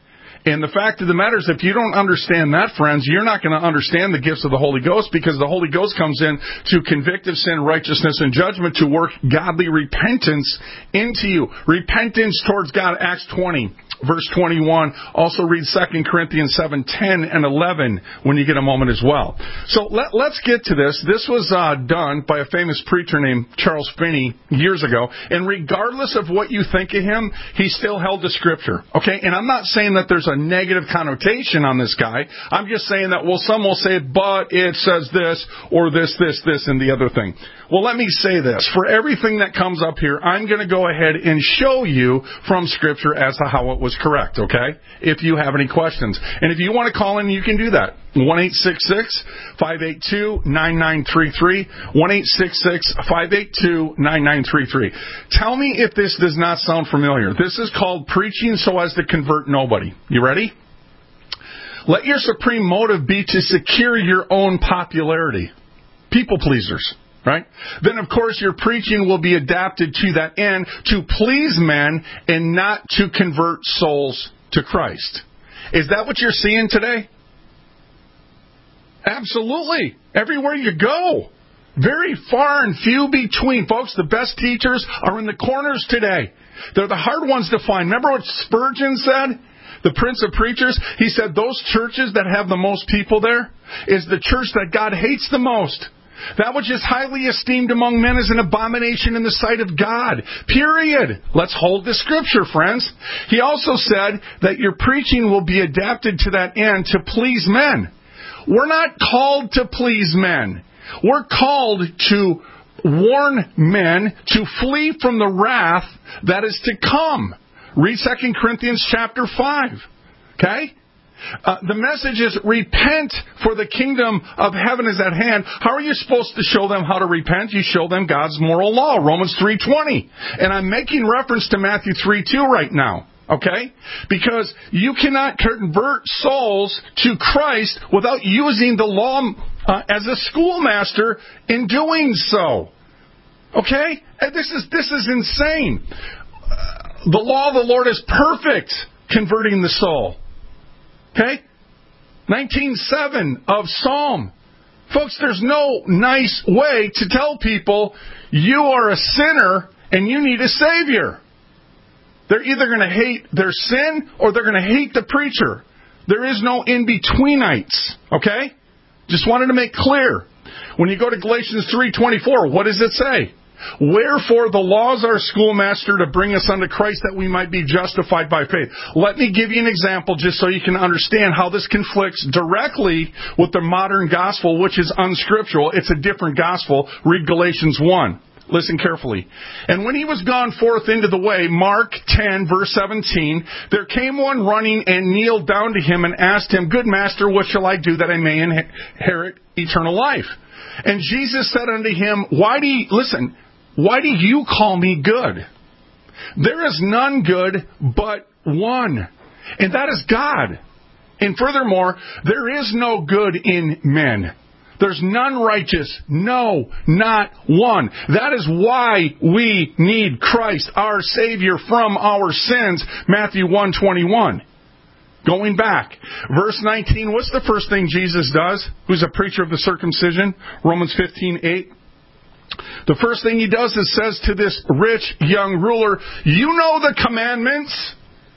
And the fact of the matter is, if you don't understand that, friends, you're not going to understand the gifts of the Holy Ghost, because the Holy Ghost comes in to convict of sin, righteousness, and judgment, to work godly repentance into you. Repentance towards God, Acts twenty. Verse twenty-one. Also read Second Corinthians seven, ten, and eleven when you get a moment as well. So let, let's get to this. This was uh, done by a famous preacher named Charles Finney years ago. And regardless of what you think of him, he still held to Scripture. Okay? And I'm not saying that there's a negative connotation on this guy. I'm just saying that, well, some will say, but it says this, or this, this, this, and the other thing. Well, let me say this. For everything that comes up here, I'm going to go ahead and show you from Scripture as to how it was correct, okay? If you have any questions. And if you want to call in, you can do that. one eight six six, five eight two, nine nine three three. one eight six six, five eight two, nine nine three three. Tell me if this does not sound familiar. This is called preaching so as to convert nobody. You ready? Let your supreme motive be to secure your own popularity. People pleasers. Right? Then, of course, your preaching will be adapted to that end, to please men and not to convert souls to Christ. Is that what you're seeing today? Absolutely. Everywhere you go. Very far and few between. Folks, the best teachers are in the corners today. They're the hard ones to find. Remember what Spurgeon said? The Prince of Preachers? He said those churches that have the most people there is the church that God hates the most. That which is highly esteemed among men is an abomination in the sight of God. Period. Let's hold the Scripture, friends. He also said that your preaching will be adapted to that end to please men. We're not called to please men. We're called to warn men to flee from the wrath that is to come. Read Second Corinthians chapter five. Okay? Uh, the message is repent, for the kingdom of heaven is at hand. How are you supposed to show them how to repent? You show them God's moral law, Romans three twenty. And I'm making reference to Matthew three two right now. Okay? Because you cannot convert souls to Christ without using the law uh, as a schoolmaster in doing so. Okay? And this is this is insane. Uh, the law of the Lord is perfect, converting the soul. Okay? nineteen seven of Psalm. Folks, there's no nice way to tell people you are a sinner and you need a Savior. They're either going to hate their sin or they're going to hate the preacher. There is no in-betweenites. Okay? Just wanted to make clear. When you go to Galatians three twenty-four, what does it say? Wherefore the laws are schoolmaster to bring us unto Christ that we might be justified by faith. Let me give you an example just so you can understand how this conflicts directly with the modern gospel, which is unscriptural. It's a different gospel. Read Galatians one. Listen carefully. And when he was gone forth into the way, Mark ten, verse seventeen, there came one running and kneeled down to him and asked him, Good master, what shall I do that I may inherit eternal life? And Jesus said unto him, Why do you, listen, why do you call me good? There is none good but one, and that is God. And furthermore, there is no good in men. There's none righteous. No, not one. That is why we need Christ, our Savior from our sins. Matthew one twenty-one. Going back. Verse nineteen, what's the first thing Jesus does? Who's a preacher of the circumcision? Romans fifteen eight. The first thing he does is says to this rich young ruler, you know the commandments.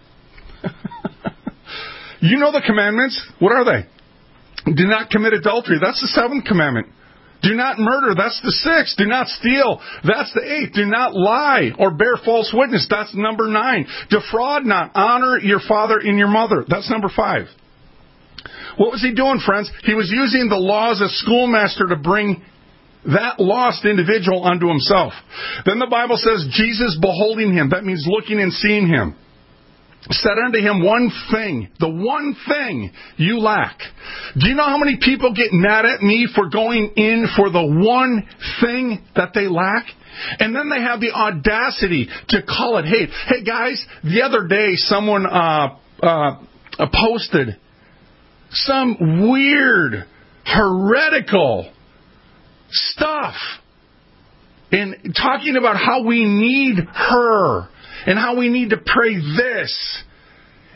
You know the commandments. What are they? Do not commit adultery. That's the seventh commandment. Do not murder. That's the sixth. Do not steal. That's the eighth. Do not lie or bear false witness. That's number nine. Defraud not. Honor your father and your mother. That's number five. What was he doing, friends? He was using the law as a schoolmaster to bring that lost individual unto himself. Then the Bible says, Jesus beholding him. That means looking and seeing him. Said unto him, one thing, the one thing you lack. Do you know how many people get mad at me for going in for the one thing that they lack? And then they have the audacity to call it hate. Hey guys, the other day someone uh, uh, posted some weird, heretical stuff and talking about how we need her and how we need to pray this.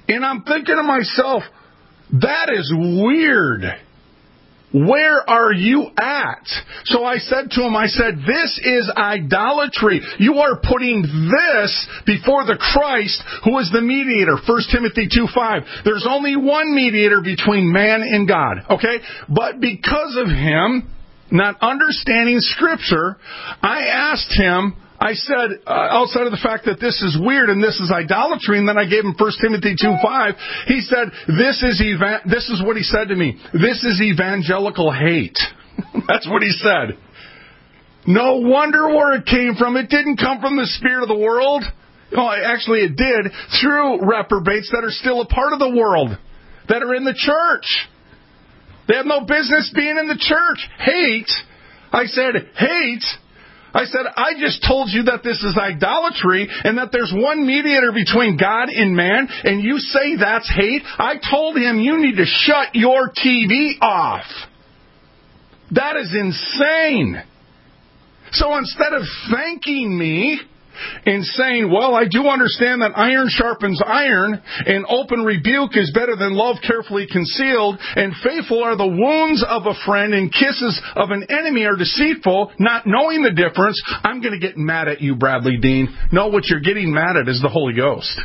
And I'm thinking to myself, that is weird. Where are you at? So I said to him, I said, this is idolatry. You are putting this before the Christ who is the mediator. First Timothy two five. There's only one mediator between man and God. Okay? But because of him not understanding Scripture, I asked him, I said, uh, outside of the fact that this is weird and this is idolatry, and then I gave him First Timothy two five, he said, this is eva- this is what he said to me. This is evangelical hate. That's what he said. No wonder where it came from. It didn't come from the spirit of the world. Well, actually, it did through reprobates that are still a part of the world, that are in the church. They have no business being in the church. Hate. I said, hate. I said, I just told you that this is idolatry and that there's one mediator between God and man, and you say that's hate? I told him you need to shut your T V off. That is insane. So instead of thanking me and saying, well, I do understand that iron sharpens iron, and open rebuke is better than love carefully concealed, and faithful are the wounds of a friend, and kisses of an enemy are deceitful, not knowing the difference, I'm going to get mad at you, Bradley Dean. No, what you're getting mad at is the Holy Ghost,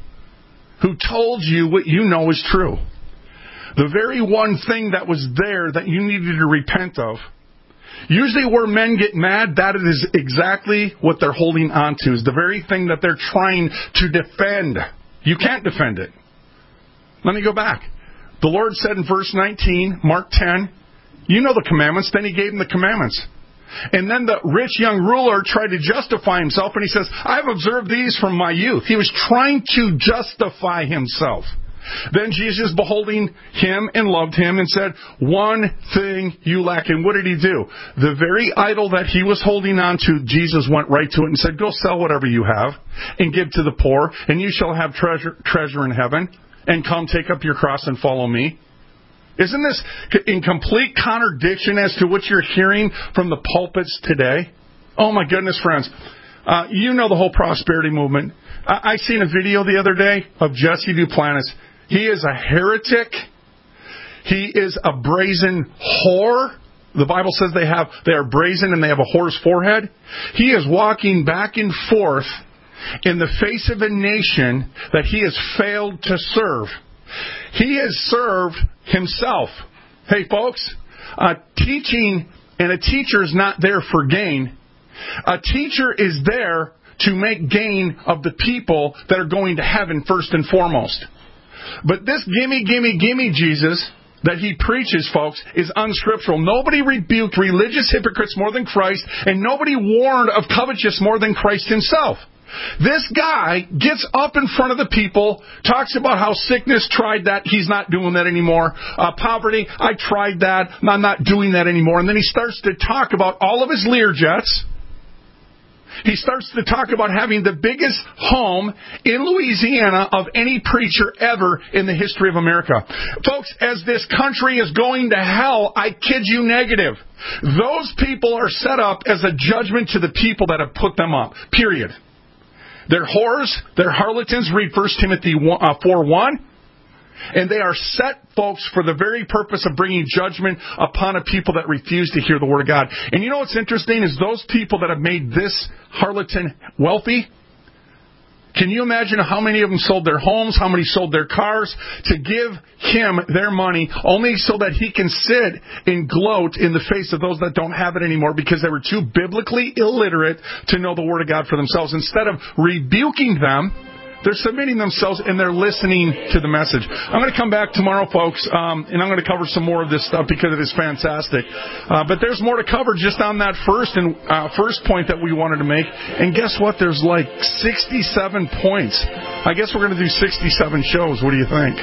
who told you what you know is true. The very one thing that was there that you needed to repent of. Usually where men get mad, that is exactly what they're holding on to, is the very thing that they're trying to defend. You can't defend it. Let me go back. The Lord said in verse nineteen, Mark ten, you know the commandments. Then he gave them the commandments. And then the rich young ruler tried to justify himself, and he says, I've observed these from my youth. He was trying to justify himself. Then Jesus, beholding him and loved him, and said, one thing you lack. And what did he do? The very idol that he was holding on to, Jesus went right to it and said, go sell whatever you have and give to the poor, and you shall have treasure, treasure in heaven. And come take up your cross and follow me. Isn't this in complete contradiction as to what you're hearing from the pulpits today? Oh my goodness, friends. Uh, you know the whole prosperity movement. I, I seen a video the other day of Jesse Duplantis. He is a heretic. He is a brazen whore. The Bible says they have they are brazen and they have a whore's forehead. He is walking back and forth in the face of a nation that he has failed to serve. He has served himself. Hey, folks, uh, teaching and a teacher is not there for gain. A teacher is there to make gain of the people that are going to heaven first and foremost. But this gimme, gimme, gimme Jesus that he preaches, folks, is unscriptural. Nobody rebuked religious hypocrites more than Christ, and nobody warned of covetous more than Christ himself. This guy gets up in front of the people, talks about how sickness, tried that, he's not doing that anymore. Uh, poverty, I tried that, I'm not doing that anymore. And then he starts to talk about all of his Learjets. He starts to talk about having the biggest home in Louisiana of any preacher ever in the history of America. Folks, as this country is going to hell, I kid you negative. Those people are set up as a judgment to the people that have put them up. Period. They're whores, they're harlotans, read First Timothy four one. And they are set, folks, for the very purpose of bringing judgment upon a people that refuse to hear the Word of God. And you know what's interesting is those people that have made this harlot wealthy, can you imagine how many of them sold their homes, how many sold their cars to give him their money only so that he can sit and gloat in the face of those that don't have it anymore because they were too biblically illiterate to know the Word of God for themselves. Instead of rebuking them, they're submitting themselves and they're listening to the message. I'm going to come back tomorrow, folks, um, and I'm going to cover some more of this stuff because it is fantastic. Uh, but there's more to cover just on that first and uh, first point that we wanted to make. And guess what? There's like sixty-seven points. I guess we're going to do sixty-seven shows. What do you think?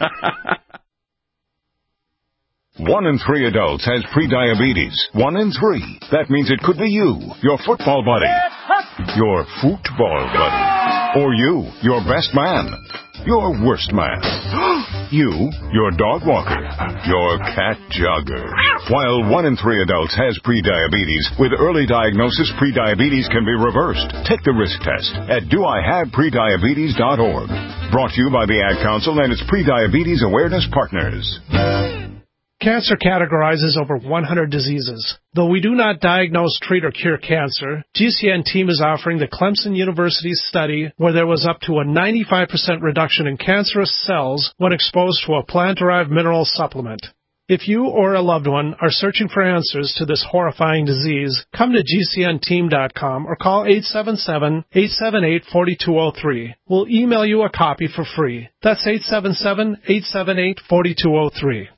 One in three adults has prediabetes. One in three. That means it could be you, your football buddy, your football buddy, or you, your best man, your worst man. you, your dog walker, your cat jogger. While one in three adults has prediabetes, with early diagnosis, prediabetes can be reversed. Take the risk test at do I have prediabetes dot org. Brought to you by the Ad Council and its Prediabetes Awareness Partners. Cancer categorizes over one hundred diseases. Though we do not diagnose, treat, or cure cancer, G C N team is offering the Clemson University study where there was up to a ninety-five percent reduction in cancerous cells when exposed to a plant-derived mineral supplement. If you or a loved one are searching for answers to this horrifying disease, come to G C N team dot com or call eight seven seven, eight seven eight, four two zero three. We'll email you a copy for free. That's eight seven seven, eight seven eight, four two zero three.